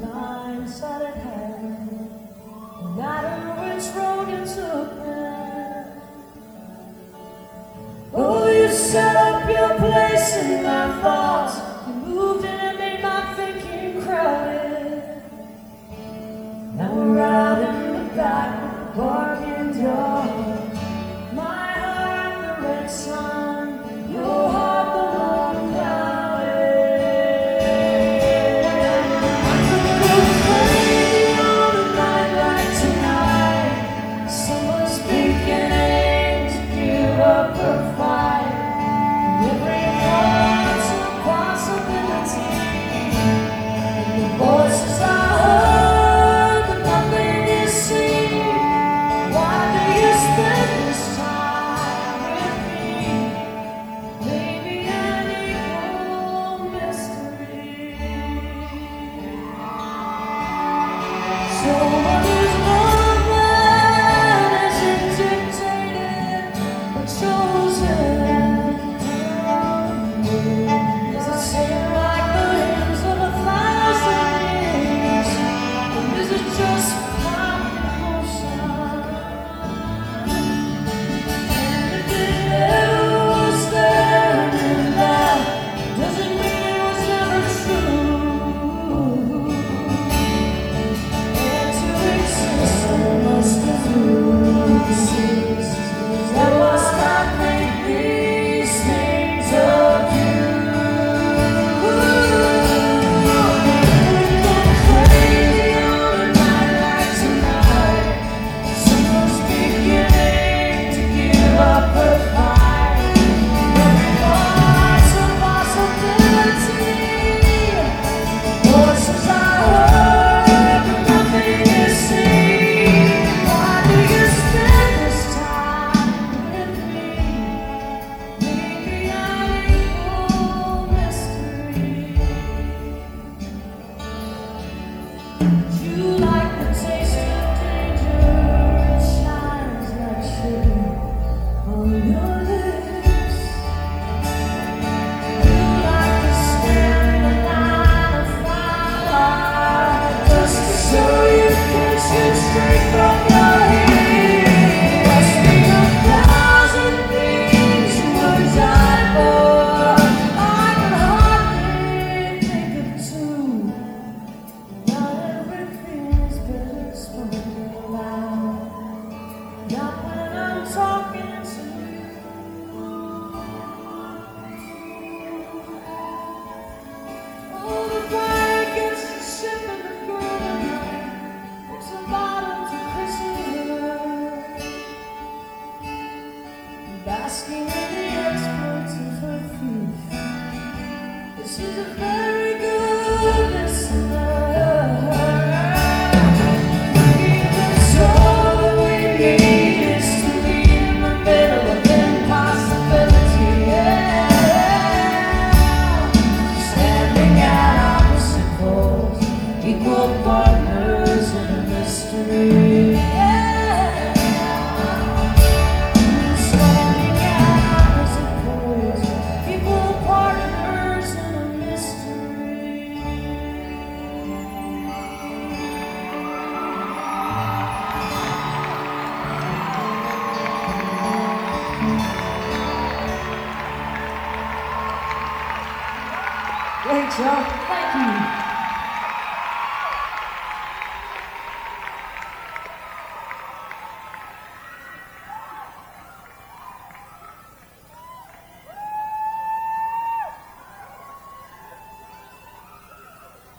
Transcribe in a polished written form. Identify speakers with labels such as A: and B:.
A: lines that it had, no matter which road you took there. Oh, you set up your place in my thoughts, you moved in and made my thinking crowded. Now we're out in the back of the parking yard, my heart the red sun, your heart the warm clouded. I could go crazy on a night like tonight. Someone's beginning to give up her fight. Every thought's a possibility. And the voices I heard, but nothing you see. Why do you spend this time with me? Maybe an equal mystery. So what is love when is it dictated or chosen? Does it sing like the hymns of 1,000 years? Or is it just pop emotion? And if it ever was there in that, doesn't mean it was never true. And to exist, there must exist. That must not make these things of you. We go crazy on a night like tonight. Someone's beginning to give up her fight. Every thought's a possibility. Voices I heard, but nothing you see. Why do you spend this time with me? Maybe I'm equal mystery. You like the taste of danger, it shines like sugar on your lips. You like to stand in line of fire, just to show you can shoot straight from your head. Must be 1,000 things you would die for. I can hardly think of two. Not everything is better spoken aloud. Not when I'm talking to you. Oh, the fire gets the ship and the girl tonight. Puts the bottom to prisoner. Basking in the experts of her thief. She's a very good listener. That's all that we need is to meet in the middle of impossibility. Yeah. Standing at opposite poles, equal partners in a mystery. Yeah. Standing at opposite poles, equal partners in a mystery. Great job. Thank you.